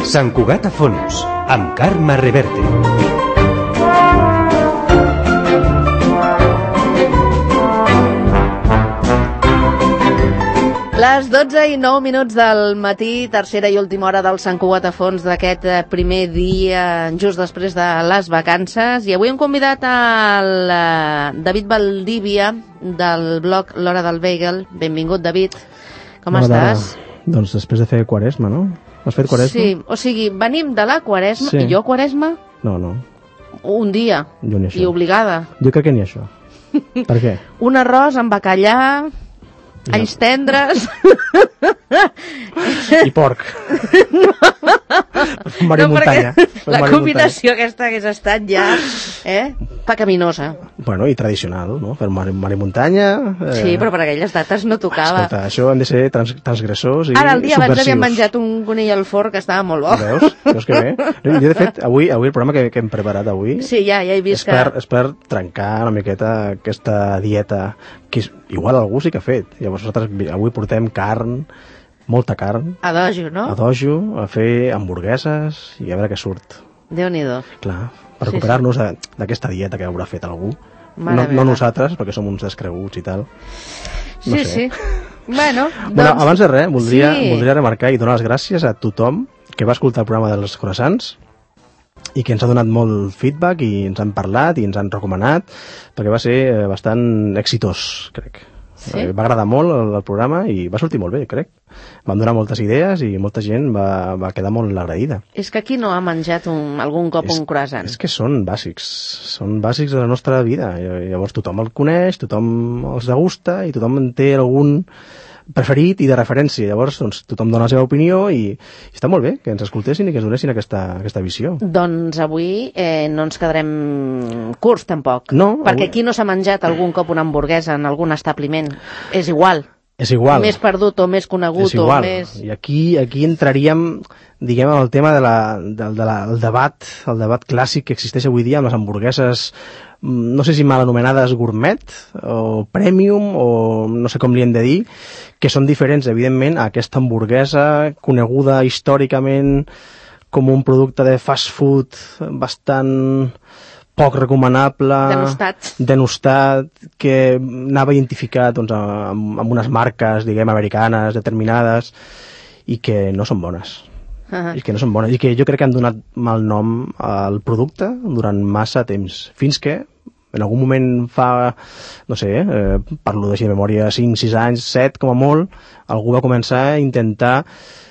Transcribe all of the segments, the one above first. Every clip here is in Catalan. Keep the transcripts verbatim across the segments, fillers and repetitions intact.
Sant Cugat a fons, amb Carme Reverte. Les dotze i nou minuts del matí, tercera i última hora del Sant Cugat a fons d'aquest primer dia, just després de les vacances. I avui hem convidat al David Valdivia, del blog L'Hora del Bagel. Benvingut, David. Com Bona estàs? Tarda. Doncs després de fer Quaresma, no? Has fet Quaresma? Sí, o sigui, venim de la Quaresma, sí. I jo Quaresma? No, no. Un dia, jo ni això. I obligada. Jo crec que ni això. Per què? Un arròs amb bacallà... Alls tendres i porc. Mar i no, muntanya. La combinació aquesta hagués estat ja eh, pecaminosa. Bueno, i tradicional, no? Per mar, mar i muntanya. Eh... Sí, però per aquelles dates no tocava. Escolta, això hem de ser trans, transgressors i Ara, el dia subversius. Abans havíem menjat un conill al forn que estava molt bo. Veus? Veus que bé? Jo, de fet, avui, avui el programa que, que hem preparat avui sí, ja, ja he vist és, que... per, és per trencar una miqueta aquesta dieta que és, igual algú sí que ha fet. Llavors nosaltres avui portem carn, molta carn. A dojo, no? A dojo, a fer hamburgueses i a veure què surt. Déu-n'hi-do. Clar, per recuperar-nos sí, sí. d'aquesta dieta que haurà fet algú. No, no nosaltres, perquè som uns descreguts i tal. No sí, sé. sí. Bueno, doncs... bueno, abans de res, voldria, sí. voldria remarcar i donar les gràcies a tothom que va escoltar el programa dels croissants i que ens ha donat molt feedback i ens han parlat i ens han recomanat, perquè va ser bastant exitós, crec. Sí? Va agradar molt el, el programa i va sortir molt bé, crec. Vam donar moltes idees i molta gent va, va quedar molt agraïda. És que qui no ha menjat un, algun cop és, un croissant? És que són bàsics, són bàsics de la nostra vida. Llavors tothom el coneix, tothom els degusta i tothom en té algun preferit i de referència. Llavors doncs, tothom dona la seva opinió i, i està molt bé que ens escoltessin i que ens donessin aquesta, aquesta visió. Doncs avui eh, no ens quedarem curts tampoc, no, perquè avui... qui no s'ha menjat algun cop una hamburguesa en algun establiment és igual. És igual. Més perdut o més conegut és igual. o més... I aquí, aquí entraríem, diguem, en el tema del de de la, el debat, el debat clàssic que existeix avui dia amb les hamburgueses, no sé si mal anomenades gourmet o premium o no sé com li hem de dir, que són diferents, evidentment, a aquesta hamburguesa coneguda històricament com un producte de fast food bastant poc recomanable, denostat, denostat que anava identificat doncs, amb, amb unes marques, diguem, americanes determinades i que no són bones. Uh-huh. I que no són bones. I que jo crec que han donat mal nom al producte durant massa temps. Fins que, en algun moment fa, no sé, eh, parlo de memòria, cinc, sis anys, set com a molt, algú va començar a intentar,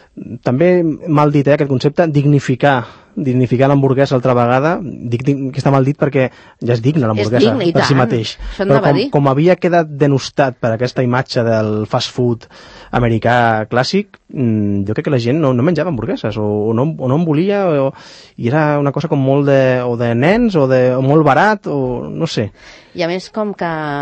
també mal dit, eh, aquest concepte, dignificar dignificar l'hamburguesa altra vegada. Dic que està mal dit perquè ja és digna l'hamburguesa per si mateix. Però com, com havia quedat denostat per aquesta imatge del fast food americà clàssic, jo crec que la gent no, no menjava hamburgueses o, o, no, o no en volia o, i era una cosa com molt de, o de nens o, de, o molt barat o no sé. I a més com que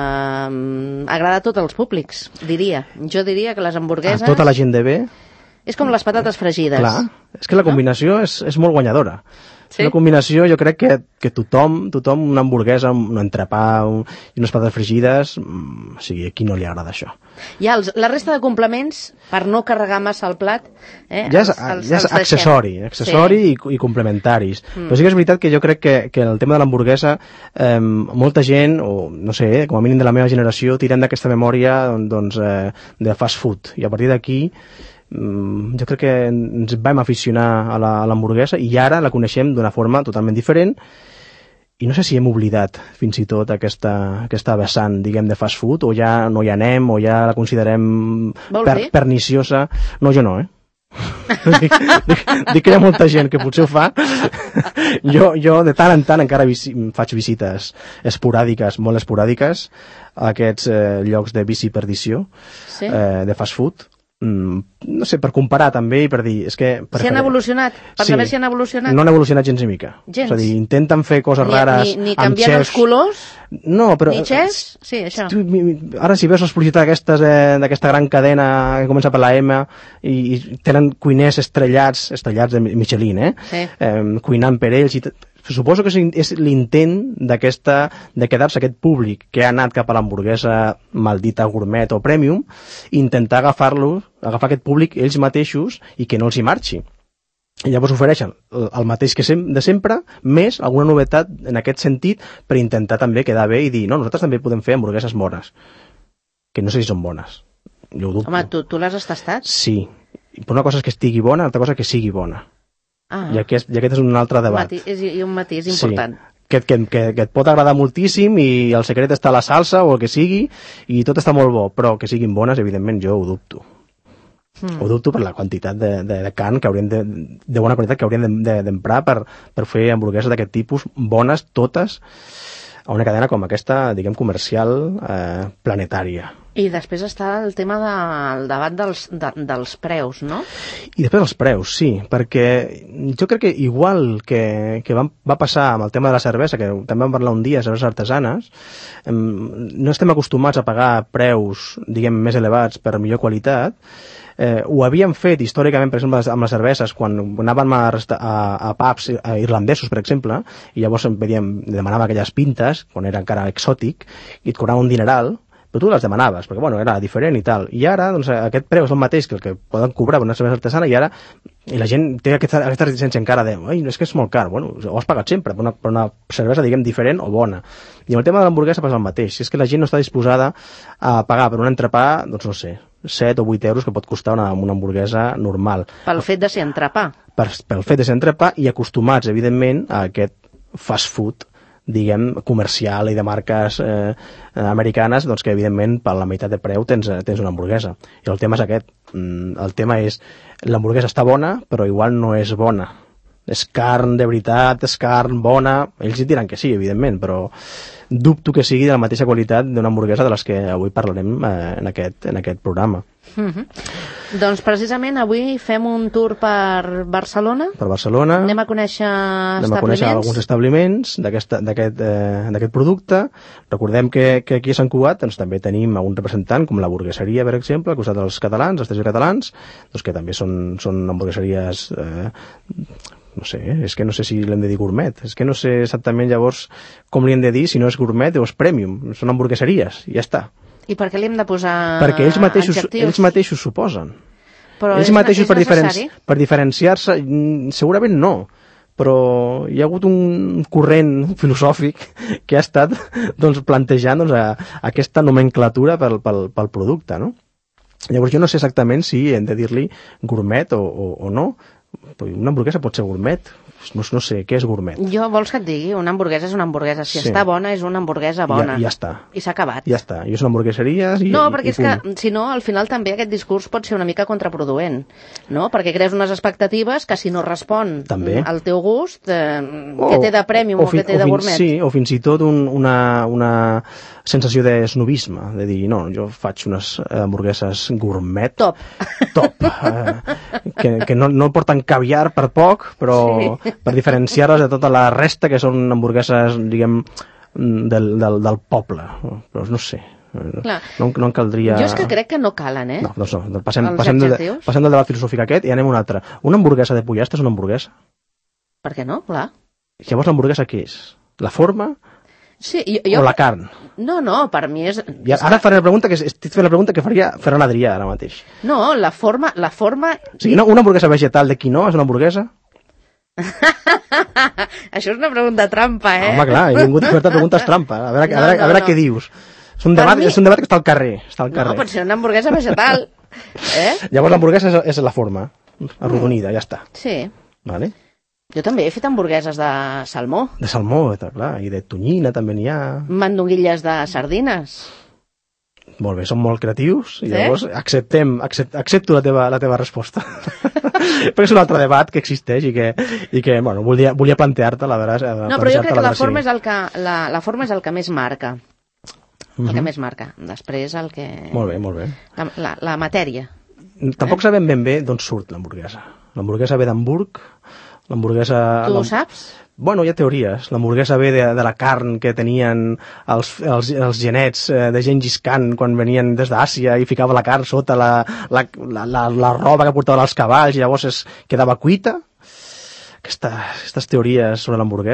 um, agrada a tots els públics, diria. Jo diria que les hamburgueses... A tota la gent de bé. És com les patates fregides. Clar, és que la combinació no? és, és molt guanyadora. Sí? Una combinació, jo crec que, que tothom, tothom, una hamburguesa, un entrepà un, i unes patates fregides, mm, o sigui, a qui no li agrada això? Ja, els, la resta de complements, per no carregar massa el plat, eh, ja és, els, els, ja és els accessori, accessori sí. i, i complementaris. Mm. Però sí que és veritat que jo crec que, que el tema de l'hamburguesa, eh, molta gent, o no sé, com a mínim de la meva generació, tirem d'aquesta memòria doncs, eh, de fast food. I a partir d'aquí, jo crec que ens vam aficionar a l'hamburguesa i ara la coneixem d'una forma totalment diferent i no sé si hem oblidat fins i tot aquesta, aquesta vessant, diguem, de fast food o ja no hi anem o ja la considerem per, perniciosa. No, jo no, eh? dic, dic, dic que hi ha molta gent que potser ho fa. jo, jo de tant en tant encara visi, faig visites esporàdiques, molt esporàdiques a aquests eh, llocs de vici perdició, sí? eh, de fast food. Mm, no sé, per comparar també i per dir... És que si han evolucionat? Per sí, saber si han evolucionat? No han evolucionat gens ni mica. Gens? És a dir, intenten fer coses ni, rares ni, ni canviant els colors? No, però... Ni xefs? Sí, això. Tu, ara si veus les publicitats aquestes d'aquesta gran cadena que comença per la M i, i tenen cuiners estrellats, estrellats de Michelin, eh? Sí. eh cuinant per ells i suposo que és l'intent d'aquesta, de quedar-se aquest públic que ha anat cap a l'hamburguesa maldita gourmet o premium, intentar agafar-lo, agafar aquest públic ells mateixos i que no els hi marxi. I llavors ofereixen el mateix que sem de sempre, més alguna novetat en aquest sentit, per intentar també quedar bé i dir, no, nosaltres també podem fer hamburgueses bones, que no sé si són bones. Jo ho dubto. Home, tu, tu l'has tastat? Sí. Però una cosa és que estigui bona, altra cosa que sigui bona. Ah. I aquest, i aquest és un altre debat. Mati, és, I un matís important. Sí. Que, que, que, que et pot agradar moltíssim i el secret està a la salsa o el que sigui i tot està molt bo, però que siguin bones, evidentment, jo ho dubto. Mm. Ho dubto per la quantitat de, de, de carn que haurien de, de bona qualitat que haurien d'emprar de, de, per, per fer hamburgueses d'aquest tipus, bones totes, a una cadena com aquesta, diguem, comercial, eh, planetària. I després està el tema del debat dels, de, dels preus, no? I després els preus, sí, perquè jo crec que igual que, que va, va passar amb el tema de la cervesa, que també vam parlar un dia de cerveses artesanes, no estem acostumats a pagar preus, diguem, més elevats per millor qualitat. Eh, ho havíem fet històricament, per exemple, amb les cerveses, quan anàvem a, a, a pubs a irlandesos, per exemple, i llavors veiem, demanava aquelles pintes, quan era encara exòtic, i et cobrava un dineral, però tu les demanaves, perquè bueno, era diferent i tal. I ara, doncs, aquest preu és el mateix que el que poden cobrar una cervesa artesana, i ara i la gent té aquesta, aquesta resistència encara de, ai, és que és molt car. Bueno, ho has pagat sempre, per una, per una cervesa, diguem, diferent o bona. I amb el tema de l'hamburguesa passa el mateix. Si és que la gent no està disposada a pagar per un entrepà, doncs no sé, set o vuit euros que pot costar una, una hamburguesa normal. Pel fet de ser entrepà. Per, pel fet de ser entrepà i acostumats, evidentment, a aquest fast food, diguem, comercial i de marques eh, americanes, doncs que evidentment per la meitat de preu tens, tens una hamburguesa. I el tema és aquest. El tema és, l'hamburguesa està bona, però igual no és bona. És carn de veritat, és carn bona, ells hi diran que sí, evidentment, però dubto que sigui de la mateixa qualitat d'una hamburguesa de les que avui parlarem eh, en, aquest, en aquest programa. Mm-hmm. Doncs precisament avui fem un tour per Barcelona. Per Barcelona. Anem a conèixer anem establiments. a conèixer alguns establiments d'aquest eh, producte. Recordem que, que aquí a Sant Cugat doncs, també tenim un representant com la Burgueseria, per exemple, al costat dels catalans, els Estació Catalans, doncs, que també són, són hamburgueseries... Eh, no sé, és que no sé si l'hem de dir gourmet, és que no sé exactament llavors com li hem de dir, si no és gourmet o és premium, són hamburgueseries, i ja està. I per què li hem de posar Perquè ells mateixos, adjectius? ells mateixos suposen. Però ells és, mateixos és per, necessari? diferenci, per diferenciar-se, segurament no, però hi ha hagut un corrent filosòfic que ha estat doncs, plantejant doncs, a, aquesta nomenclatura pel, pel, pel producte, no? Llavors jo no sé exactament si hem de dir-li gourmet o, o, o no. Una hamburguesa pot ser gourmet, no, no sé, què és gourmet? Jo vols que et digui, una hamburguesa és una hamburguesa, si sí. està bona és una hamburguesa bona. I ja, ja està. I s'ha acabat. Ja està, jo són hamburgueseries i... No, perquè i és que, si no, al final també aquest discurs pot ser una mica contraproduent, no? Perquè crees unes expectatives que si no respon també. al teu gust, eh, o, que té de premium o, o que té de gourmet. Sí, o fins i tot un, una, una sensació de snobisme, de dir, no, jo faig unes hamburgueses gourmet. Top. Top. Eh, que, que no, no porten caviar per poc, però sí. per diferenciar-les de tota la resta que són hamburgueses, diguem, del, del, del poble. Però no sé. Clar. No, no en caldria... Jo és que crec que no calen, eh? No, doncs no. Passem, passem, de, passem del debat filosòfic aquest i anem a un altre. Una hamburguesa de pollastre és una hamburguesa? Per què no? Clar. Llavors l'hamburguesa què és? La forma? Sí, jo, jo... O la carn? No, no, per mi és... I ara faré la pregunta que estic fent la pregunta que faria Ferran Adrià ara mateix. No, la forma... La forma... O sigui, no, una hamburguesa vegetal de quinoa és una hamburguesa? Això és una pregunta trampa, eh? Home, clar, he vingut a fer-te preguntes trampa. A veure, no, a veure, no, a veure no. què dius. És un, debat, mi... és un debat que està al carrer. Està al carrer. No, pot ser una hamburguesa vegetal. eh? Llavors l'hamburguesa és, és la forma, arrodonida, mm. ja està. Sí. Vale. Jo també he fet hamburgueses de salmó. De salmó, clar, i de tonyina també n'hi ha. Mandonguilles de sardines. Molt bé, són molt creatius, i sí? llavors acceptem, accept, accepto la teva, la teva resposta. Perquè és un altre debat que existeix i que, i que bueno, volia, volia plantear-te la verdad. No, però jo crec que la forma, és el que, la, la forma és el que més marca. El Uh-huh. que més marca. Després el que... Molt bé, molt bé. La, la, la matèria. Tampoc eh? sabem ben bé d'on surt l'hamburguesa. L'hamburguesa ve d'Hamburg, l'hamburguesa... Tu ho saps? Bueno, hi ha teories. L'hamburguesa ve de, de la carn que tenien els, els, els genets eh, de Gengis Khan quan venien des d'Àsia i ficava la carn sota la, la, la, la, la roba que portaven els cavalls i llavors es quedava cuita. Aquesta, aquestes teories sobre l'hamburguesa.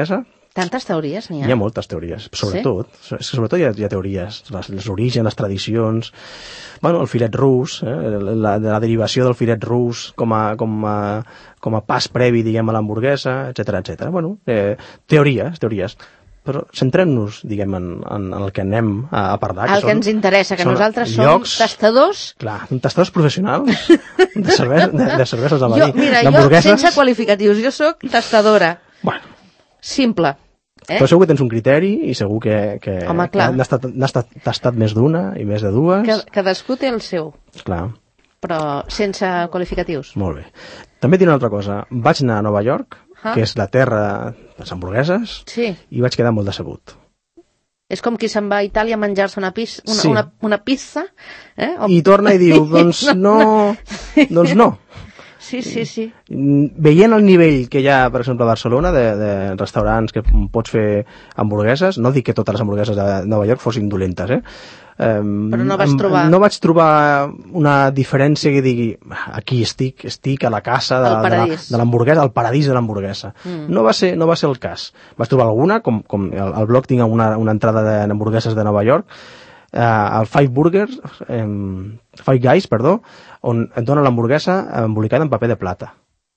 Tantes teories n'hi ha? Hi ha moltes teories, sobretot. Sí? Sobretot hi ha, hi ha teories, les, els orígens, les tradicions... Bueno, el filet rus, eh? la, la derivació del filet rus com a, com a, com a pas previ, diguem, a l'hamburguesa, etcètera, etcètera. Bueno, eh, teories, teories. Però centrem-nos, diguem, en, en el que anem a, a parlar. El que, que són, ens interessa, que nosaltres llocs, som tastadors... Clar, tastadors professionals de, cerve de, de cerveses de jo, Mira, jo sense qualificatius, jo sóc tastadora. Bueno. Simple. Eh? Però segur que tens un criteri i segur que, que, Home, que n'has tastat, tastat més d'una i més de dues. Que, cadascú té el seu. Clar. Però sense qualificatius. Molt bé. També tinc una altra cosa. Vaig anar a Nova York, ah. que és la terra de les hamburgueses, sí. i vaig quedar molt decebut. És com qui se'n va a Itàlia a menjar-se una, pizza, una, sí. una, una pizza. Eh? O... I torna i diu, doncs no, no. doncs no. Sí, sí, sí. Veient el nivell que hi ha, per exemple, a Barcelona, de, de restaurants que pots fer hamburgueses, no dic que totes les hamburgueses de Nova York fossin dolentes, eh? Um, Però no vas trobar... No vaig trobar una diferència que digui aquí estic, estic a la casa de, de, de l'hamburguesa, al paradís de l'hamburguesa. Mm. No, va ser, no va ser el cas. Vaig trobar alguna, com, com al, al blog tinc una, una entrada d'hamburgueses de Nova York, Uh, el Five Burgers, um, Five Guys, perdó, on et dona l'hamburguesa embolicada en paper de plata.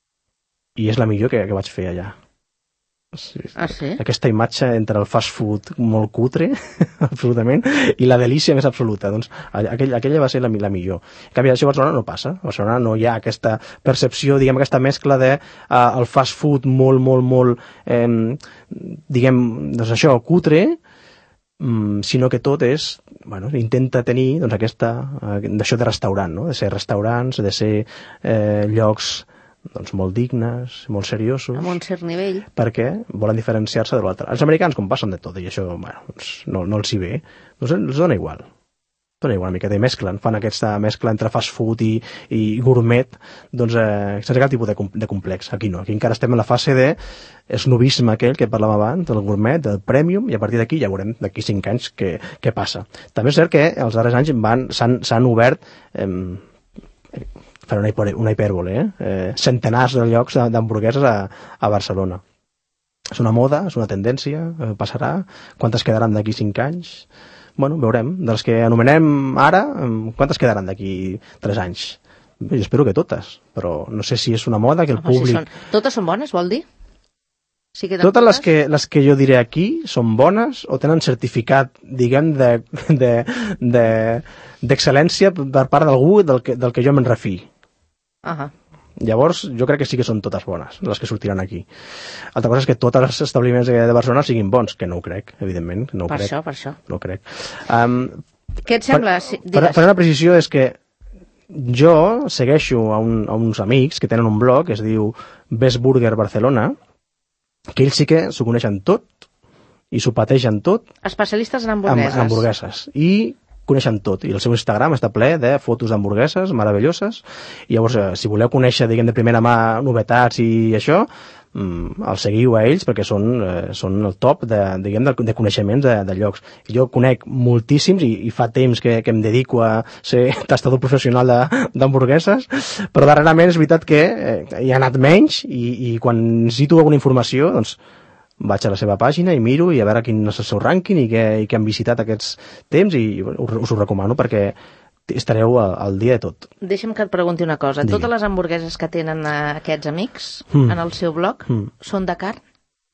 I és la millor que, que vaig fer allà. Sí, ah, sí? Aquesta imatge entre el fast food molt cutre, absolutament, i la delícia més absoluta. Doncs aquell, aquella va ser la, la millor. En canvi, això a Barcelona no passa. A Barcelona no hi ha aquesta percepció, diguem, aquesta mescla de uh, el fast food molt, molt, molt, eh, diguem, doncs això, cutre, Mm, sinó que tot és, bueno, intenta tenir doncs aquesta, eh, d'això de restaurant, no? De ser restaurants, de ser eh, llocs doncs, molt dignes, molt seriosos. Amb un cert nivell. Perquè volen diferenciar-se de l'altre. Els americans, com passen de tot, i això, bueno, doncs, no, no els hi ve, doncs els dona igual. Dona igual una mica de mesclen, fan aquesta mescla entre fast food i, i gourmet, doncs eh, sense cap tipus de, de complex. Aquí no, aquí encara estem en la fase de esnovisme aquell que parlàvem abans, del gourmet, del premium, i a partir d'aquí ja veurem d'aquí cinc anys què, què passa. També és cert que els darrers anys s'han obert, eh, faré una, hiper, una hipèrbole, eh, eh, centenars de llocs d'hamburgueses a, a Barcelona. És una moda, és una tendència, eh, passarà, quantes quedaran d'aquí cinc anys? Bueno, veurem. Dels que anomenem ara, quantes quedaran d'aquí tres anys? Jo espero que totes, però no sé si és una moda que el oh, públic... Si són... Totes són bones, vol dir? Si totes, totes les que, les que jo diré aquí són bones o tenen certificat, diguem, d'excel·lència de, de, per part d'algú del, que, del que jo me'n refi. Ahà. Llavors, jo crec que sí que són totes bones, les que sortiran aquí. Altra cosa és que tots els establiments de Barcelona siguin bons, que no ho crec, evidentment. No ho per crec. això, per això. No ho crec. Um, Què et sembla? Per, per, per una precisió és que jo segueixo a, un, a uns amics que tenen un blog que es diu Best Burger Barcelona, que ells sí que s'ho coneixen tot i s'ho pateixen tot. Especialistes en hamburgueses. En, en hamburgueses. I coneixen tot, i el seu Instagram està ple de fotos d'hamburgueses meravelloses, i llavors, eh, si voleu conèixer, diguem, de primera mà novetats i això, mm, els seguiu a ells perquè són, eh, són el top de, diguem, de, de coneixements de, de llocs. Jo conec moltíssims i, i fa temps que, que em dedico a ser tastador professional d'hamburgueses, però darrerament és veritat que eh, hi ha anat menys i, i quan necessito alguna informació, doncs vaig a la seva pàgina i miro i a veure quin és el seu rànquing i què, i què han visitat aquests temps, i us ho recomano perquè estareu al, al dia de tot. Deixa'm que et pregunti una cosa. Digui. Totes les hamburgueses que tenen aquests amics mm. en el seu blog mm. són de carn?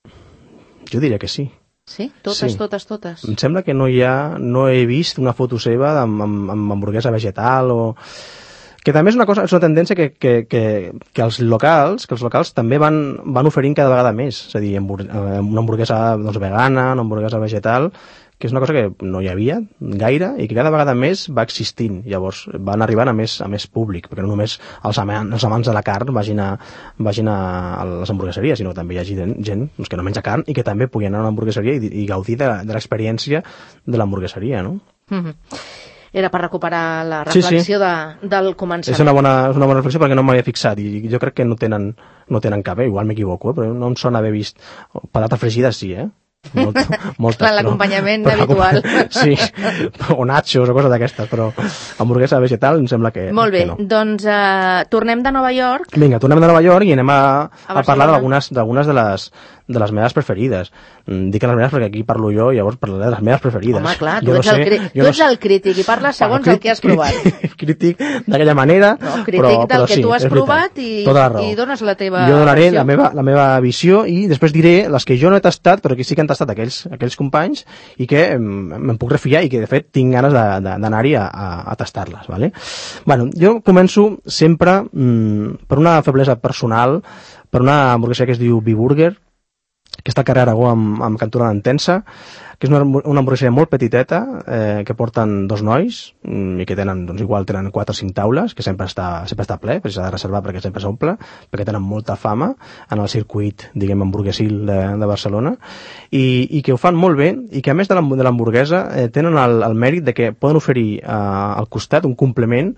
Jo diria que sí. Sí? Totes, sí. totes, totes? Em sembla que no hi ha, no he vist una foto seva amb, amb, amb hamburguesa vegetal o... Que també és una cosa, és una tendència que, que, que, que els locals, que els locals també van, van oferint cada vegada més. És a dir, una hamburguesa doncs, vegana, una hamburguesa vegetal, que és una cosa que no hi havia gaire i que cada vegada més va existint. Llavors van arribant a més, a més públic, perquè no només els amants, els amants de la carn vagin a, vagin a les hamburgueseries, sinó que també hi hagi gent, gent doncs, que no menja carn i que també pugui anar a una hamburgueseria i, i gaudir de, de l'experiència de l'hamburgueseria, no? Mm-hmm. Era per recuperar la reflexió sí, sí. De, del començament. És una bona, és una bona reflexió perquè no m'havia fixat i jo crec que no tenen, no tenen cap, eh? Igual m'equivoco, eh? Però no em sona haver vist patata fregida, sí, eh? Molt, moltes, l'acompanyament però, habitual. Sí, o nachos o coses d'aquestes, però hamburguesa vegetal em sembla que, molt bé, que no. Doncs uh, tornem de Nova York. Vinga, tornem de Nova York i anem a, a, a parlar d'algunes de les de les meves preferides. Dic les meves perquè aquí parlo jo i llavors parlaré de les meves preferides. Home, clar, tu, ets, no el, sé, tu ets el crític i parles segons bueno, el que has provat. Crític, crític d'aquella manera, no, crític però, del però que sí, tu has provat i, i dones la teva jo donaré visió. la meva, la meva visió i després diré les que jo no he tastat però que sí que han tastat aquells, aquells companys i que me'n puc refiar i que de fet tinc ganes d'anar-hi a, a, a tastar-les. Vale? Bueno, jo començo sempre mmm, per una feblesa personal, per una hamburgueseria que es diu B-Burger, que està al carrer Aragó amb, amb cantura d'Entença, que és una, una hamburgueseria molt petiteta, eh, que porten dos nois, i que tenen, doncs igual tenen quatre o cinc taules, que sempre està, sempre està ple, perquè s'ha de reservar perquè sempre s'omple, perquè tenen molta fama en el circuit, diguem, hamburguesil de, de Barcelona, i, i que ho fan molt bé, i que a més de l'hamburguesa eh, tenen el, el mèrit de que poden oferir eh, al costat un complement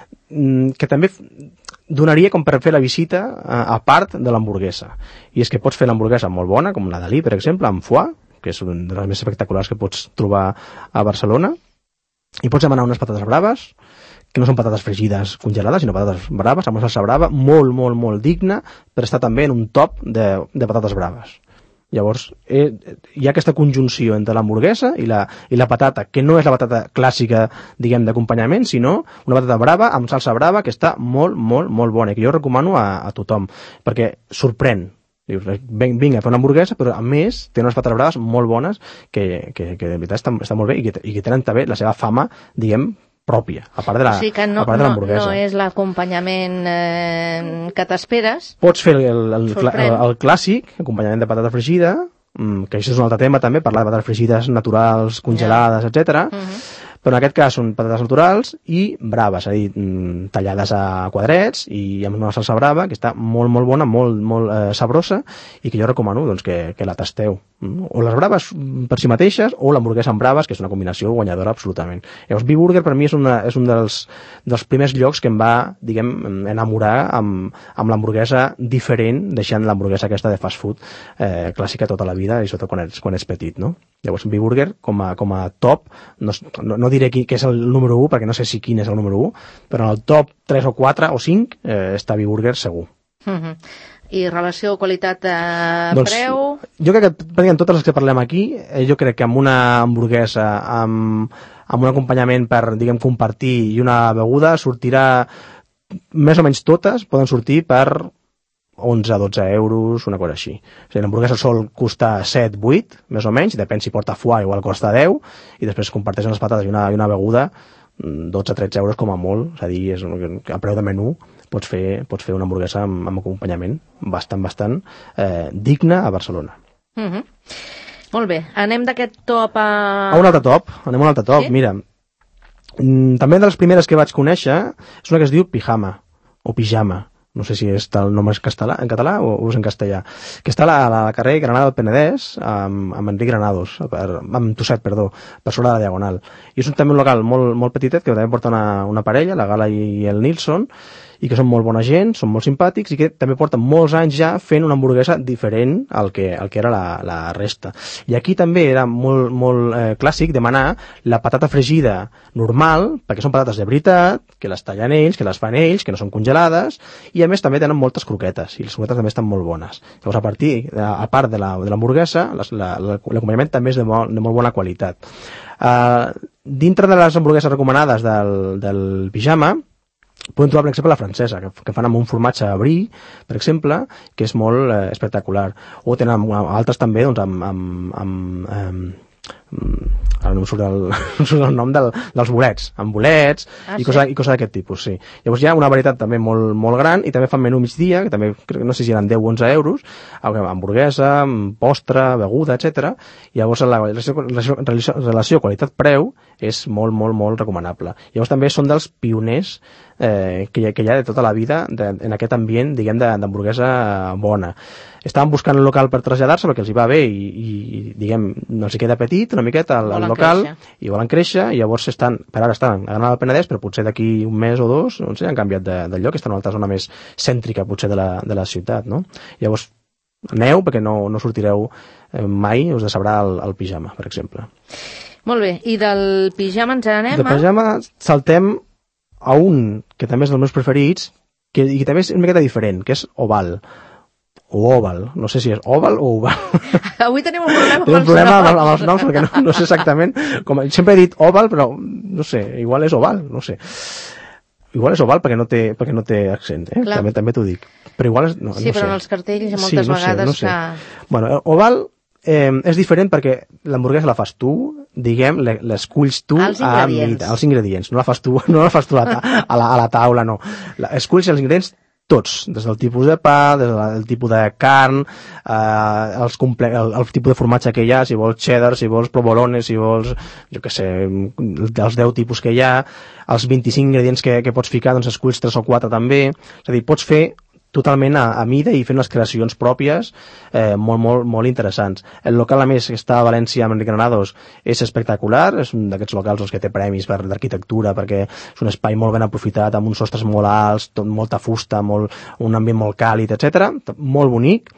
mm, que també donaria com per fer la visita a, a part de l'hamburguesa. I és que pots fer l'hamburguesa molt bona, com la Dalí, per exemple, amb foie, que és una de les més espectaculars que pots trobar a Barcelona, i pots demanar unes patates braves, que no són patates fregides congelades, sinó patates braves, amb una salsa brava, molt, molt, molt digna, per estar també en un top de, de patates braves. Llavors, eh, hi ha aquesta conjunció entre l'hamburguesa i la, i la patata, que no és la patata clàssica, diguem, d'acompanyament, sinó una patata brava amb salsa brava que està molt, molt, molt bona, i que jo recomano a, a tothom, perquè sorprèn. Dius, vinc a fer una hamburguesa, però a més té unes patates braves molt bones que, que, que de veritat està, està molt bé i que, i que tenen també la seva fama, diguem, pròpia, a part de la, o sigui que no, a part de l'hamburguesa. No, no és l'acompanyament eh, que t'esperes. Pots fer el, el, el, el, el clàssic, acompanyament de patata fregida, que això és un altre tema també, parlar de patates fregides naturals, congelades, ja. etcètera. Uh-huh. Però en aquest cas són patates naturals i braves, és a dir, tallades a quadrets i amb una salsa brava que està molt, molt bona, molt, molt eh, sabrosa i que jo recomano doncs, que, que la tasteu. O les braves per si mateixes o l'hamburguesa amb braves, que és una combinació guanyadora absolutament. Llavors, B-Burger per mi és, una, és un dels, dels primers llocs que em va, diguem, enamorar amb, amb l'hamburguesa diferent, deixant l'hamburguesa aquesta de fast food eh, clàssica tota la vida i sobretot quan ets, quan ets petit, no? Llavors, B-Burger com a, com a top, no, no, no diré qui, que és el número u, perquè no sé si quin és el número u, però en el top tres o quatre o cinc eh, està B-Burger segur. Uh-huh. I relació qualitat-preu? Doncs, jo crec que pràcticament totes les que parlem aquí, eh, jo crec que amb una hamburguesa, amb, amb un acompanyament per, diguem, compartir i una beguda, sortirà, més o menys totes, poden sortir per onze a dotze euros, una cosa així. O sigui, l'hamburguesa sol costar set vuit, més o menys, depèn si porta foie, igual costa deu, i després comparteix les patates i una, i una beguda, dotze a tretze euros com a molt, és a dir, és un, a preu de menú, pots fer, pots fer una hamburguesa amb, amb acompanyament bastant, bastant eh, digna a Barcelona. Uh-huh. Molt bé, anem d'aquest top a... A un altre top, anem a un altre top, sí? Mira. Mm, també de les primeres que vaig conèixer és una que es diu Pijama, o Pijama. No sé si és el nom en català, en català o, o és en castellà, que està a la, a la carrer Granada del Penedès, amb, amb Enric Granados, per, amb Tosset, perdó, per sobre de la Diagonal. I és un, també un local molt, molt petitet, que també porta una, una parella, la Gala i el Nilsson, i que són molt bona gent, són molt simpàtics i que també porten molts anys ja fent una hamburguesa diferent al que, al que era la, la resta. I aquí també era molt, molt eh, clàssic demanar la patata fregida normal, perquè són patates de veritat, que les tallen ells, que les fan ells, que no són congelades, i a més també tenen moltes croquetes, i les croquetes també estan molt bones. Llavors, a partir, a part de l'hamburguesa, l'acompanyament també és de molt, de molt bona qualitat. Uh, dintre de les hamburgueses recomanades del, del Pijama, podem trobar, per exemple, la francesa, que, que fan amb un formatge brie, per exemple, que és molt eh, espectacular. O tenen altres també, doncs, amb... amb, amb, amb ara no em surt el, no em surt el nom del, dels bolets, amb bolets ah, i cosa, sí? i cosa d'aquest tipus, sí. Llavors hi ha una varietat també molt, molt gran i també fan menú migdia, que també no sé si eren deu o onze euros, hamburguesa, postre, beguda, etcètera. I llavors la relació, relació, relació qualitat-preu és molt, molt, molt recomanable. Llavors també són dels pioners eh, que, hi ha, que hi ha de tota la vida de, en aquest ambient, diguem, d'hamburguesa bona. Estaven buscant un local per traslladar-se perquè els hi va bé i, i diguem, no els hi queda petit una miqueta el, el local créixer. I volen créixer i llavors estan, per ara estan a Granada del Penedès, però potser d'aquí un mes o dos no sé, han canviat de, de lloc, estan en una altra zona més cèntrica potser de la, de la ciutat, no? Llavors aneu perquè no, no sortireu mai, us decebrà el, el Pijama, per exemple. Molt bé, i del Pijama ens anem a... Del Pijama saltem a un que també és dels meus preferits que, i que també és una miqueta diferent, que és Oval. o oval, no sé si és oval o oval. Avui tenim un problema, tenim un problema amb, amb els noms, perquè no, no sé exactament, com, sempre he dit oval, però no sé, igual és oval, no sé. Igual és oval perquè no té, perquè no té accent, eh? també, també t'ho dic. Però igual és, no, sí, no però sé. en els cartells hi ha moltes sí, no vegades sé, no sé. que... Bueno, oval eh, és diferent perquè l'hamburguesa la fas tu, diguem, l'esculls tu els a mida, els ingredients, no la fas tu, no la fas tu a la, a la, a la taula, no. La, esculls els ingredients tots, des del tipus de pa, des del tipus de carn, eh, els comple el, el tipus de formatge que hi ha, si vols cheddar, si vols provolone, si vols, jo què sé, els deu tipus que hi ha, els vint-i-cinc ingredients que, que pots ficar, doncs esculls tres o quatre també, és a dir, pots fer totalment a, a mida i fent les creacions pròpies eh, molt, molt, molt interessants. El local, a més, que està a València amb Enric Granados, és espectacular, és un d'aquests locals doncs, que té premis d'arquitectura, perquè és un espai molt ben aprofitat, amb uns sostres molt alts, tot, molta fusta, molt, un ambient molt càlid, etcètera. Molt bonic,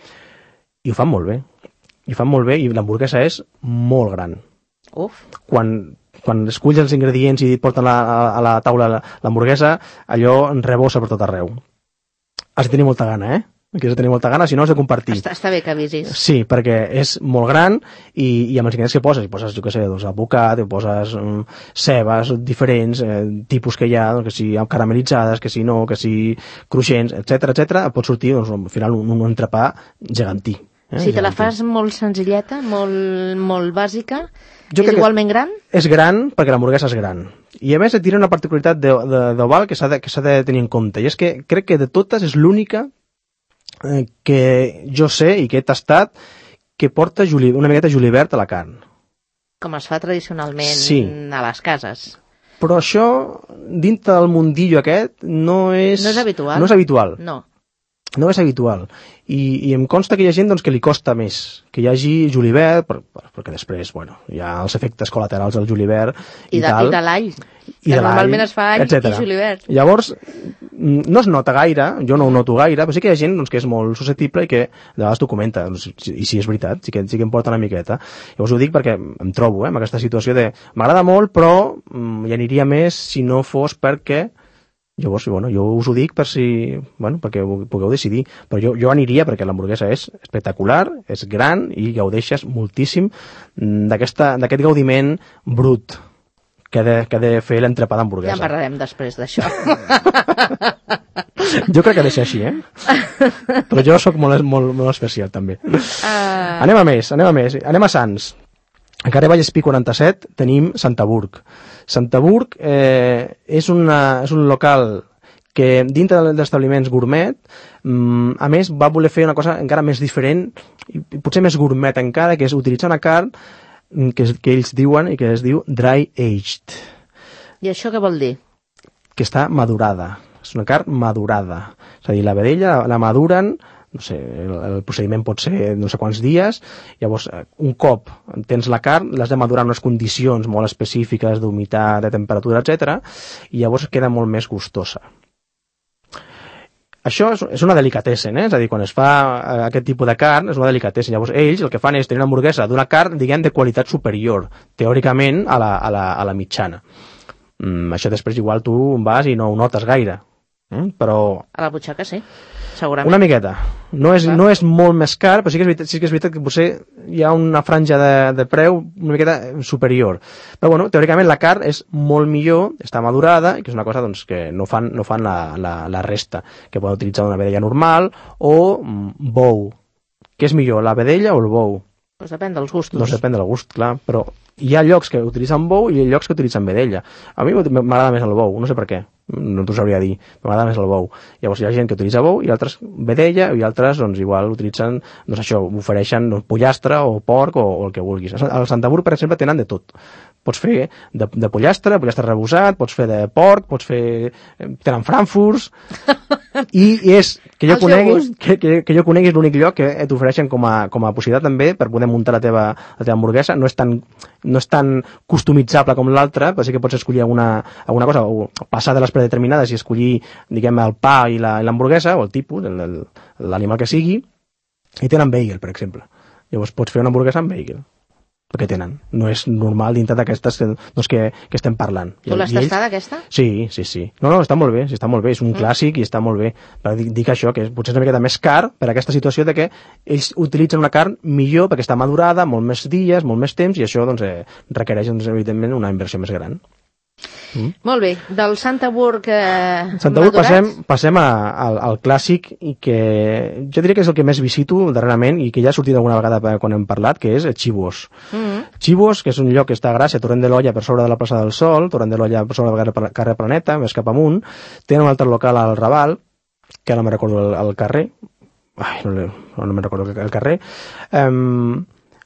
i ho fan molt bé. I ho fan molt bé, i l'hamburguesa és molt gran. Uf. Quan quan esculls els ingredients i porten a, a, a la taula l'hamburguesa, allò rebossa per tot arreu. Has de tenir molta gana, eh? Aquí has de tenir molta gana, si no has de compartir. Està, està bé que avisis. Sí, perquè és molt gran i, i amb els ingredients que poses, hi poses, jo què sé, doncs, abocat, hi poses um, cebes diferents, eh, tipus que hi ha, doncs, que si caramelitzades, que si no, que si cruixents, etcètera, etcètera, pot sortir, doncs, al final, un, un entrepà gegantí. Eh? Si te la fas molt senzilleta, molt, molt bàsica, jo és igualment gran? És gran perquè l'hamburguesa és gran. I a més et tira una particularitat d'Oval que s'ha de, que s'ha de tenir en compte. I és que crec que de totes és l'única eh, que jo sé i que he tastat que porta juli, una miqueta julivert a la carn. Com es fa tradicionalment sí. a les cases. Però això, dintre del mundillo aquest, no és... No és habitual? No és habitual. No. No és habitual. I, i em consta que hi ha gent doncs, que li costa més que hi hagi julivert, per, per, perquè després, bueno, hi ha els efectes col·laterals del julivert i, I, de, tal. I de l'all, que normalment es fa all etcètera. I julivert. Llavors, no es nota gaire, jo no ho noto gaire, però sí que hi ha gent doncs, que és molt susceptible i que de vegades t'ho comenta, doncs, i si és veritat, sí que, sí que em porta una miqueta. Llavors ho dic perquè em trobo eh, en aquesta situació de m'agrada molt, però mm, hi aniria més si no fos perquè... Llavors, bueno, jo us ho dic per si, bueno, perquè ho pugueu decidir, però jo, jo aniria perquè l'hamburguesa és espectacular, és gran i gaudeixes moltíssim d'aquest gaudiment brut que ha de, que ha de fer l'entrepà d'hamburguesa. Ja en parlarem després d'això. Jo crec que ha de ser així, eh? Però jo sóc molt, molt, molt especial, també. Uh... Anem a més, anem a més. Anem a Sants. A carrer Vallespí quaranta-set tenim Santaburg. Santaburg eh, és, una, és un local que dintre dels establiments gourmet, mm, a més va voler fer una cosa encara més diferent i potser més gourmet encara, que és utilitzar una carn que, és, que ells diuen i que es diu dry aged. I això què vol dir? Que està madurada. És una carn madurada. És a dir, la vedella la maduren, no sé, el, el procediment pot ser no sé quants dies, llavors un cop tens la carn, l'has de madurar en unes condicions molt específiques d'humitat, de temperatura, etcètera, i llavors queda molt més gustosa. Això és, és una delicatessen, eh? És a dir, quan es fa aquest tipus de carn, és una delicatessen. Llavors ells el que fan és tenir una hamburguesa d'una carn, diguem, de qualitat superior, teòricament, a la, a la, a la mitjana. Mm, això després igual tu vas i no ho notes gaire, eh? Però... A la butxaca sí. Segurament. Una miqueta. No és, no és molt més car, però sí que, és veritat, sí que és veritat que potser hi ha una franja de, de preu una miqueta superior. Però bueno, teòricament la carn és molt millor, està madurada, i que és una cosa doncs, que no fan, no fan la, la, la resta, que poden utilitzar una vedella normal o mm, bou. Què és millor, la vedella o el bou? Pues depèn dels gustos. Doncs depèn del gust, clar, però hi ha llocs que utilitzen bou i hi ha llocs que utilitzen vedella. A mi m'agrada més el bou, no sé per què, no t'ho sabria dir, però m'agrada més el bou. Llavors hi ha gent que utilitza bou i altres vedella i altres doncs igual utilitzen, doncs això, ofereixen pollastre o porc o, o el que vulguis. Al Santaburg, per exemple, tenen de tot. Pots fer de, de pollastre, pollastre rebusat, pots fer de porc, pots fer... tenen frankfurts, i, i és, que jo conegui, que, que, que jo conegui és l'únic lloc que t'ofereixen com a, com a possibilitat també per poder muntar la teva, la teva hamburguesa. No és tan, no és tan customitzable com l'altra, però sí que pots escollir alguna, alguna cosa, o passar de les predeterminades i escollir, diguem, el pa i l'hamburguesa, o el tipus, l'animal que sigui, i tenen bagel, per exemple. Llavors pots fer una hamburguesa amb bagel. perquè tenen. No és normal dintre d'aquestes doncs, que, que estem parlant. Tu l'has tastat, aquesta? Sí, sí, sí. No, no, està molt bé, sí, està molt bé. És un mm. clàssic i està molt bé. Però dic, dic això, que potser és una miqueta més car per aquesta situació de que ells utilitzen una carn millor perquè està madurada, molt més dies, molt més temps, i això doncs, eh, requereix, doncs, evidentment, una inversió més gran. Mm. Molt bé, del Santaburg eh, Santaburg passem, passem a, al, al clàssic i que jo diria que és el que més visito darrerament i que ja ha sortit alguna vegada quan hem parlat, que és Chibos. Mm. Chibos, que és un lloc que està a Gràcia, Torrent de l'Olla per sobre de la plaça del Sol, Torrent de l'Olla per sobre del carrer Planeta, més cap amunt. Tenen un altre local al Raval, que no me'n recordo el, el carrer, ai, no, no me'n recordo el carrer, um,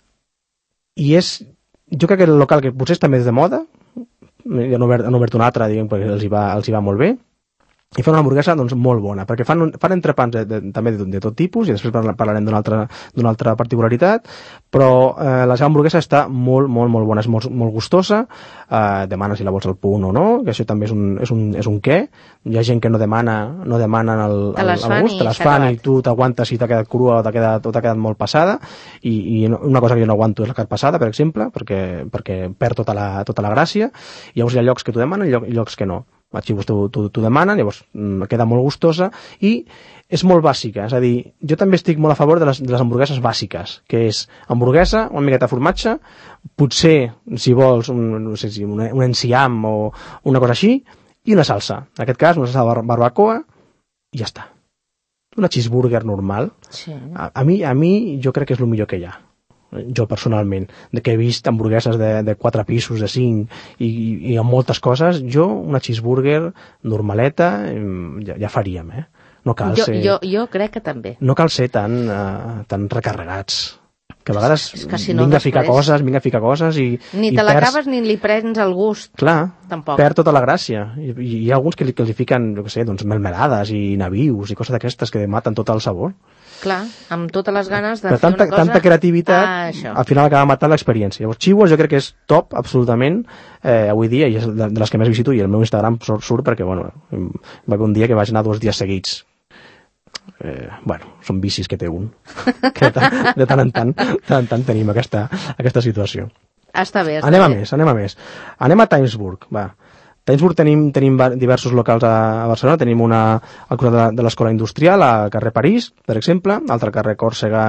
i és, jo crec que el local que potser està més de moda, ja han obert, han obert un altre, diguem, perquè els hi va, els hi va molt bé, i fan una hamburguesa doncs, molt bona, perquè fan, fan entrepans de, de, també de, de tot tipus, i després parlarem d'una altra, d'una altra particularitat, però eh, la seva hamburguesa està molt, molt, molt bona, és molt, molt gustosa, eh, demana si la vols al punt o no, que això també és un, és un, és un què, hi ha gent que no demana, no demanen el, el, el gust, te les fan i tu t'aguantes si t'ha quedat crua o t'ha quedat, o t'ha quedat molt passada, i, i una cosa que jo no aguanto és la carn passada, per exemple, perquè, perquè perd tota la, tota la gràcia, i llavors hi ha llocs que t'ho demanen i llocs, llocs que no. A Chibos t'ho demanen, llavors queda molt gustosa i és molt bàsica, és a dir, jo també estic molt a favor de les, de les hamburgueses bàsiques, que és hamburguesa, una miqueta de formatge, potser, si vols, un, no sé si un, un enciam o una cosa així, i una salsa. En aquest cas, una salsa de barbacoa, i ja està. Una cheeseburger normal. Sí. A, a, mi, a mi jo crec que és el millor que hi ha. Jo personalment, de que he vist hamburgueses de, de quatre pisos, de cinc i, i, i amb moltes coses, jo una cheeseburger normaleta ja, ja faríem, eh? No cal jo, ser... Jo, jo crec que també. No cal ser tan, uh, tan recarregats. Que a vegades és que si no, vinga a després... ficar coses, vinga a ficar coses i... Ni i te l'acabes perds... ni li prens el gust. Clar, tampoc. Perd tota la gràcia. I, i hi ha alguns que li, que li fiquen, jo què sé, doncs melmelades i navius i coses d'aquestes que maten tot el sabor. Clar, amb totes les ganes de per fer tanta, una cosa... Tanta creativitat, ah, al final acaba matant l'experiència. Llavors, Chibos jo crec que és top, absolutament, eh, avui dia, i és de, de les que més visito, i el meu Instagram surt, surt perquè, bueno, va haver un dia que vaig anar dos dies seguits. Eh, bueno, són vicis que té un. Que de, tant, de tant en tant, tant en tant tenim aquesta, aquesta situació. Està bé, està anem bé. a més, anem a més. Anem a Timesburg, va. Timesburg tenim, tenim diversos locals a, a Barcelona, tenim una al costat de, de l'Escola Industrial, a carrer París, per exemple, altre carrer Còrsega,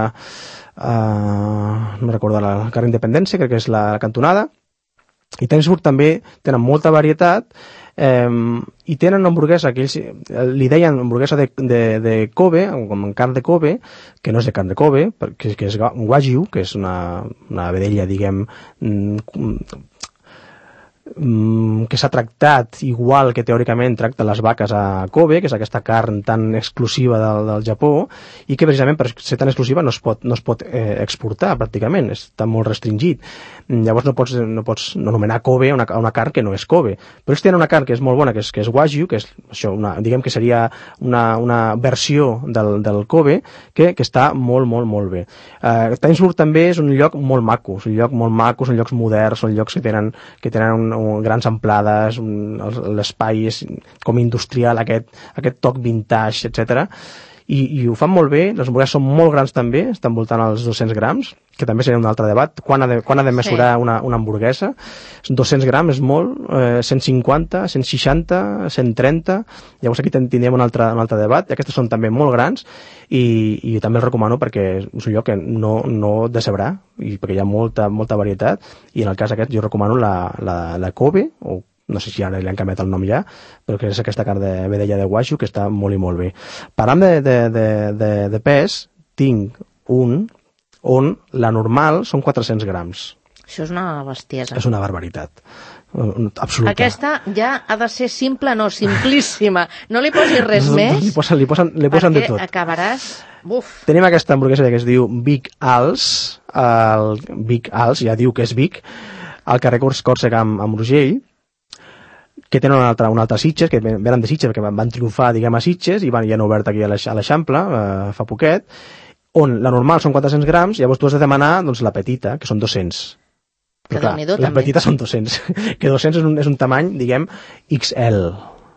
eh, no recordo, la carrer Independència, crec que és la cantonada, i Timesburg també tenen molta varietat, eh, i tenen una hamburguesa que ells li deien hamburguesa de, de, de Kobe, com en carn de Kobe, que no és de carn de Kobe, que, que és Wagyu, que és una, una vedella, diguem, que s'ha tractat igual que teòricament tracten les vaques a Kobe, que és aquesta carn tan exclusiva del, del Japó, i que precisament per ser tan exclusiva no es pot, no es pot eh, exportar pràcticament, està molt restringit. Llavors no pots, no pots anomenar Kobe una, una carn que no és Kobe. Però ells tenen una carn que és molt bona, que és, que és Wagyu, que és això, una, diguem que seria una, una versió del, del Kobe, que, que està molt, molt, molt bé. Uh, Timesburg també és un lloc molt maco, és un lloc molt maco, són llocs moderns, són llocs que tenen, que tenen un, un, grans amplades, un, l'espai és com industrial, aquest, aquest toc vintage, etcètera. I, i ho fan molt bé, les hamburgueses són molt grans també, estan voltant als dos-cents grams, que també seria un altre debat, quan ha de, quan ha de mesurar sí. una, una hamburguesa. dos-cents grams és molt, eh, cent cinquanta, cent seixanta, cent trenta, llavors aquí tindríem un altre, un altre debat, i aquestes són també molt grans, i, i també els recomano perquè és un lloc que no, no decebrà, i perquè hi ha molta, molta varietat, i en el cas aquest jo recomano la, la, la Kobe, o no sé si ara li han canviat el nom ja, però que és aquesta carn de vedella de Wagyu, que està molt i molt bé. Parlant de, de, de, de, de pes, tinc un on la normal són quatre-cents grams. Això és una bestiesa. És una barbaritat. Absoluta. Aquesta ja ha de ser simple, no, simplíssima. No li posis res no, més. Li posen, li posen, li posen de tot. Perquè acabaràs... Uf. Tenim aquesta hamburguesa que es diu Big Al's, el Big Al's, ja diu que és Big, al carrer Còrsega amb, amb Urgell, que tenen una altra, una altra Sitges, que venen de Sitges, perquè van triomfar, diguem, a Sitges, i van, ja han obert aquí a l'Eixample, eh, fa poquet, on la normal són quatre-cents grams, llavors tu has de demanar doncs, la petita, que són dos-cents. Però clar, la petita són dos-cents, que dos-cents és un, és un tamany, diguem, X L.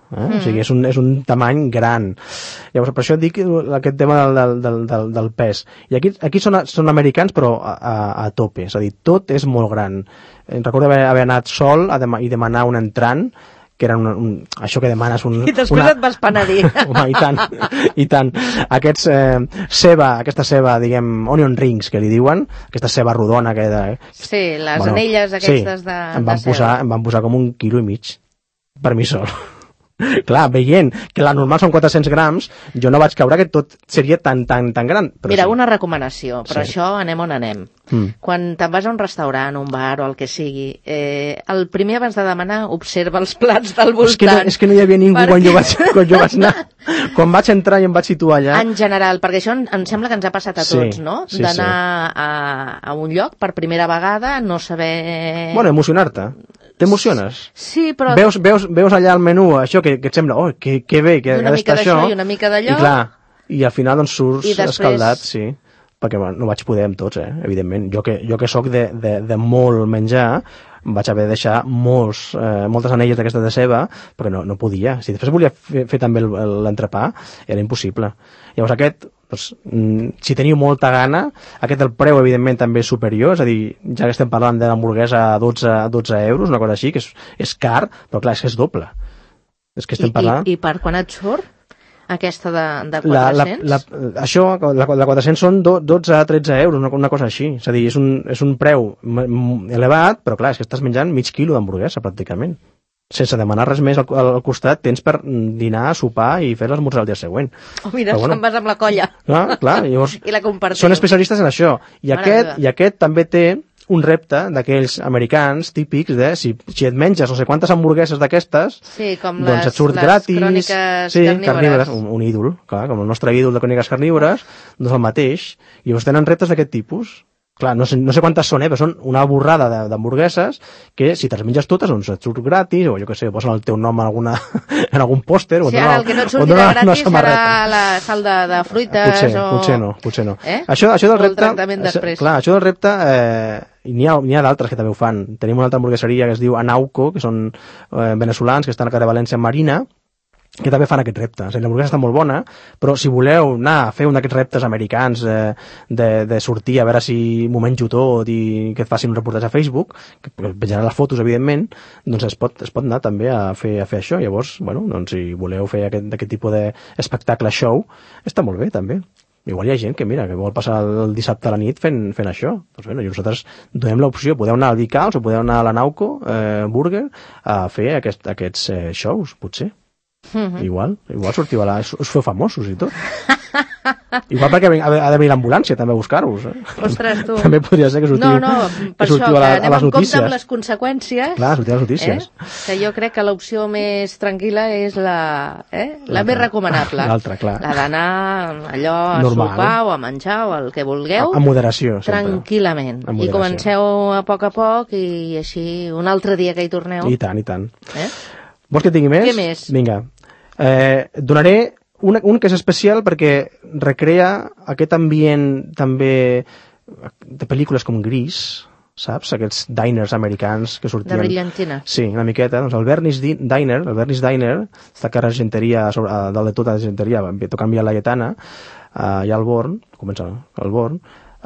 Eh? Mm. O sigui, és un, és un tamany gran. Llavors, per això et dic aquest tema del, del, del, del pes. I aquí, aquí són, són americans, però a, a, a tope. És a dir, tot és molt gran. Recordo haver, haver anat sol a dem i demanar un entrant, que era un, un, això que demanes un... I després una... et vas penedir. Home, i tant, i tant. Aquests, eh, ceba, aquesta ceba, diguem, onion rings, que li diuen, aquesta ceba rodona que... De... Sí, les bueno, anelles aquestes sí, de, em van de posar, em van posar com un quilo i mig per mi sol. Clar, veient que la normal són quatre-cents grams, jo no vaig caure que tot seria tan, tan, tan gran. Però Mira, sí. Una recomanació, però sí. Això anem on anem. Mm. Quan te'n vas a un restaurant, un bar o el que sigui, eh, el primer abans de demanar observa els plats del voltant. És que no, és que no hi havia ningú perquè... quan, jo vaig, quan jo vaig anar. Quan vaig entrar i em vaig situar allà... En general, perquè això em sembla que ens ha passat a tots, sí, no? Sí, D'anar sí. a, a un lloc per primera vegada, no saber... Bueno, emocionar-te. T'emociones? Sí, però... Veus, veus, veus allà al menú això que, que et sembla, oh, que, que bé, que una mica d'això i una mica d'allò. I clar, i al final doncs surts després... escaldat, sí, perquè bueno, no vaig poder amb tots, eh, evidentment. Jo que, jo que soc de, de, de molt menjar, vaig haver de deixar molts, eh, moltes anelles d'aquestes de ceba, perquè no, no podia. Si després volia fer, fer també l'entrepà, era impossible. Llavors aquest, doncs, si teniu molta gana, aquest el preu evidentment també és superior, és a dir, ja que estem parlant de l'hamburguesa a dotze euros, una cosa així, que és, és car, però clar, és que és doble. És que estem I, parlant... I, I per quan et surt aquesta de, de quatre-cents? La, la, la, això, la, la quatre-cents són do, dotze a tretze euros, una, una cosa així. És a dir, és un, és un preu elevat, però clar, és que estàs menjant mig quilo d'hamburguesa, pràcticament. Sense demanar res més al, al costat, tens per dinar, sopar i fer l'esmorzar el dia següent. Oh, mira, però, bueno, te'n vas amb la colla. Clar, clar, llavors... I la compartiu. Són especialistes en això. I aquest, I aquest també té un repte d'aquells americans típics de si, si et menges no sé quantes hamburgueses d'aquestes, sí, com doncs les, et surt les gratis, cròniques sí, carnívores. carnívores, un, un ídol, clar, com el nostre ídol de cròniques carnívores, doncs el mateix. I llavors tenen reptes d'aquest tipus. Clar, no sé, no sé quantes són, eh, però són una borrada d'hamburgueses que si te les menges totes doncs et surt gratis, o jo què sé, posen el teu nom en, alguna, en algun pòster, o sí, et ara el que no et sortirà gratis serà la sal de, de fruites potser, o... Potser no, potser no. Eh? Això, això del repte... Això, clar, això del repte... Eh, i n'hi ha, ha d'altres que també ho fan. Tenim una altra hamburgueseria que es diu Anauco, que són eh, veneçolans, que estan a carrer València en Marina, que també fan aquest repte. O sigui, l'hamburguesa està molt bona, però si voleu anar a fer un d'aquests reptes americans eh, de, de sortir a veure si m'ho menjo tot i que et facin un reportatge a Facebook, que penjaran les fotos, evidentment, doncs es pot, es pot anar també a fer, a fer això. Llavors, bueno, doncs si voleu fer aquest, aquest tipus d'espectacle show, està molt bé, també. Igual hi ha gent que, mira, que vol passar el dissabte a la nit fent, fent això. Doncs bé, i nosaltres donem l'opció. Podeu anar al Vicals o podeu anar a la Nauco eh, Burger a fer aquest, aquests eh, shows, potser. Mm-hmm. Igual, igual sortiu a la... us feu famosos i tot. Igual perquè ha de venir l'ambulància també a buscar-vos. Eh? Ostres, tu. També podria ser que sortiu, no, no, per que sortiu això, a, la, que anem a les en compte notícies. amb les conseqüències. Clar, sortiu a les notícies. Eh? Que jo crec que l'opció més tranquil·la és la, eh? la més recomanable. L'altra, clar. La d'anar allò a normal, sopar o a menjar o el que vulgueu. A, a moderació, sempre. Tranquil·lament. A moderació. I comenceu a poc a poc i així un altre dia que hi torneu. I tant, i tant. Eh? Vols que tingui més? Què més? Vinga. Eh, donaré un, un que és especial perquè recrea aquest ambient també de pel·lícules com Gris, saps? Aquests diners americans que sortien... De brillantina. Sí, una miqueta. Doncs el Bernie's Diner, el Bernie's Diner, està a carrer Argenteria, sobre, a dalt de tota Argenteria, tocant Via Laietana, uh, allà al Born, comença al Born,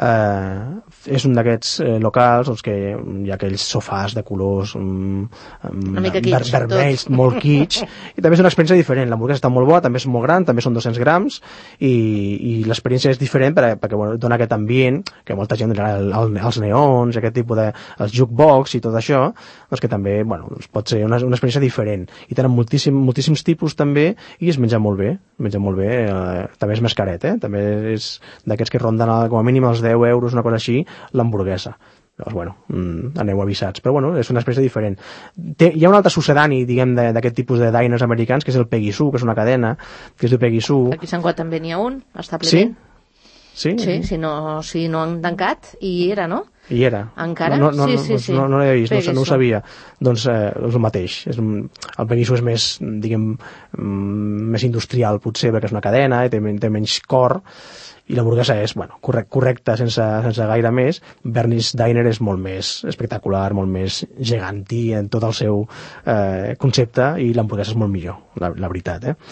Uh, és un d'aquests eh, locals doncs, que hi ha aquells sofàs de colors um, um, ver vermells, molt kitsch, i també és una experiència diferent. L'hamburguesa està molt bona, també és molt gran, també són dos-cents grams, i, i l'experiència és diferent perquè, perquè bueno, dona aquest ambient que molta gent, el, el, els neons, aquest tipus de els jukebox i tot això, doncs que també bueno, doncs pot ser una, una experiència diferent. I tenen moltíssim, moltíssims tipus també, i es menja molt bé, menja molt bé, eh, també és més caret, eh? També és d'aquests que ronden com a mínim els deu euros, una cosa així, l'hamburguesa. Llavors, bueno, mm, aneu avisats. Però, bueno, és una experiència diferent. Té, hi ha un altre sucedani, diguem, d'aquest tipus de diners americans, que és el Peggy Sue, que és una cadena, que es diu Peggy Sue. Aquí a Sant Cugat també n'hi ha un, establiment. Sí? Sí? Sí, si no, si no han tancat, i hi era, no? Hi era. Encara? No, no, sí, no, sí, sí. No, no, no l'he vist, Peggy no, no ho Sue. sabia. Doncs eh, és el mateix. És un, el Peggy Sue és més, diguem, mm, més industrial, potser, perquè és una cadena, i té, té menys cor, i l'hamburguesa és, bueno, correcta, correcta sense, sense gaire més. Bernie's Diner és molt més espectacular, molt més gegantí en tot el seu eh, concepte, i l'hamburguesa és molt millor, la, la veritat, eh?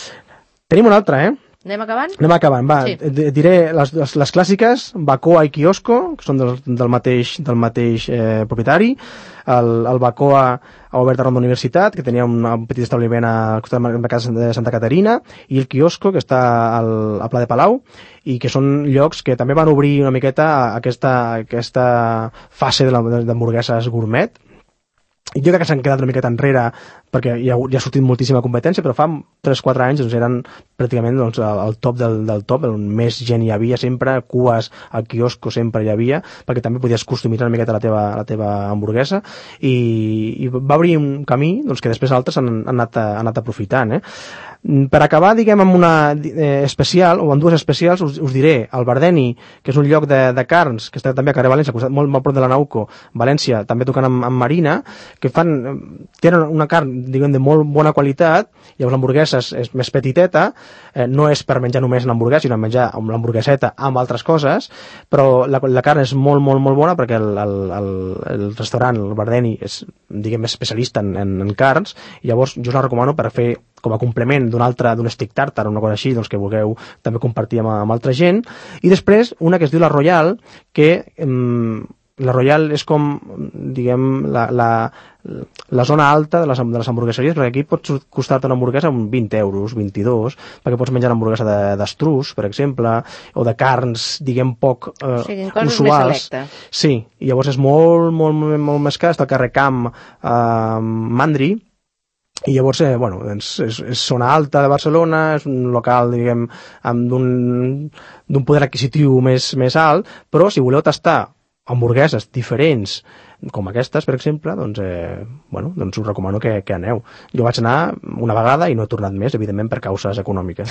Tenim una altra, eh? Anem acabant? Anem acabant, va. Sí. Diré les, les, les clàssiques, Bacoa i Quiosco, que són del, del mateix, del mateix eh, propietari. El, el Bacoa ha obert arran de la universitat, que tenia un, un petit establiment al costat del mercat de Santa Caterina, i el Quiosco, que està al, a Pla de Palau, i que són llocs que també van obrir una miqueta aquesta, aquesta fase de l'hamburgueses gourmet. I jo crec que s'han quedat una miqueta enrere perquè hi ha, hi ha sortit moltíssima competència, però fa tres quatre anys doncs, eren pràcticament doncs, el top del, del top, el més gent hi havia sempre, cues al quiosco sempre hi havia, perquè també podies customitzar una miqueta la teva, la teva hamburguesa, i, i va obrir un camí doncs, que després altres han, han, anat, han anat aprofitant. Eh? Per acabar, diguem, amb una eh, especial, o amb dues especials, us, us diré el Bardeni, que és un lloc de, de carns, que està també a carrer València, molt, molt prop de la Nauco, València, també tocant amb, amb Marina, que fan, tenen una carn, diguem, de molt bona qualitat. Llavors l'hamburguesa és, és més petiteta, eh, no és per menjar només l'hamburguesa, sinó menjar amb l'hamburgueseta amb altres coses, però la, la carn és molt, molt, molt bona, perquè el, el, el, el restaurant, el Bardeni, és, diguem, especialista en, en, en carns, i llavors jo us la recomano per fer com a complement d'un altre, d'un stick tartar o una cosa així, doncs que vulgueu també compartir amb, amb altra gent. I després una que es diu la Royal, que eh, la Royal és com, diguem, la, la, la zona alta de les, de les hamburgueseries, perquè aquí pots costar-te una hamburguesa amb vint euros, vint-i-dos, perquè pots menjar una hamburguesa d'estruç, per exemple, o de carns, diguem, poc eh, o sigui, coses usuals. Més selectes. Sí, i llavors és molt, molt, molt, molt més car, està al carrer Camp, eh, Mandri, i llavors, eh, bueno, és, és, és zona alta de Barcelona, és un local, diguem, amb d'un poder adquisitiu més, més alt, però si voleu tastar hamburgueses diferents com aquestes, per exemple, doncs, eh, bueno, doncs us recomano que, que aneu. Jo vaig anar una vegada i no he tornat més, evidentment, per causes econòmiques.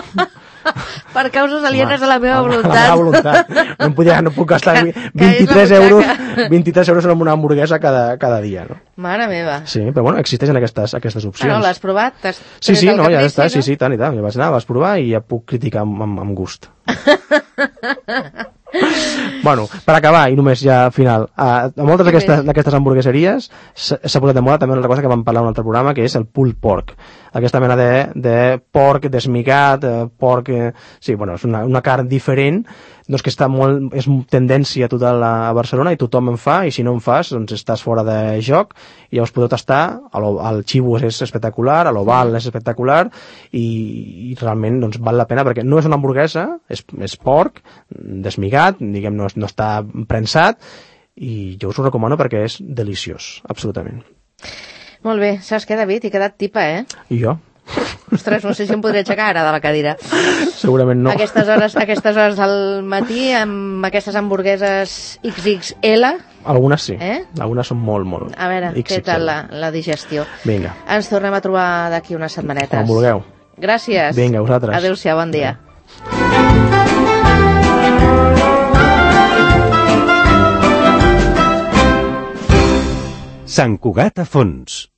Per causes alienes a la meva a voluntat. La meva voluntat. No, em podia, no puc gastar vint-i-tres euros, vint-i-tres euros en una hamburguesa cada, cada dia, no? Mare meva. Sí, però bueno, existeixen aquestes, aquestes opcions. Ah, no, l'has provat? Sí, sí, no, ja està, sí, sí, tant i tant. Ja vaig anar, vas provar i ja puc criticar amb, amb, amb gust. Bueno, per acabar, i només ja final, a, a moltes d'aquestes hamburgueseries s'ha posat de moda també una altra cosa que vam parlar en un altre programa, que és el pulled pork, aquesta mena de, de porc desmigat, eh, porc, eh, sí, bueno, és una, una carn diferent, doncs que està molt, és tendència total a Barcelona i tothom en fa, i si no en fas, doncs estàs fora de joc, i llavors podeu tastar, el xivo és espectacular, l'oval és espectacular, i, i realment doncs, val la pena, perquè no és una hamburguesa, és, és porc, desmigat, diguem, no, no està prensat, i jo us ho recomano perquè és deliciós, absolutament. Molt bé, saps què, David? He quedat tipa, eh? I jo? Ostres, no sé si em podré aixecar ara de la cadira. Segurament no. Aquestes hores, aquestes hores del matí, amb aquestes hamburgueses ics ics ele. Algunes sí, eh? Algunes són molt, molt. A veure, X X L. Què tal la, la digestió? Vinga. Ens tornem a trobar d'aquí unes setmanetes. Com vulgueu. Gràcies. Vinga, vosaltres. Adéu-siau, bon dia. Sant Cugat a Fons.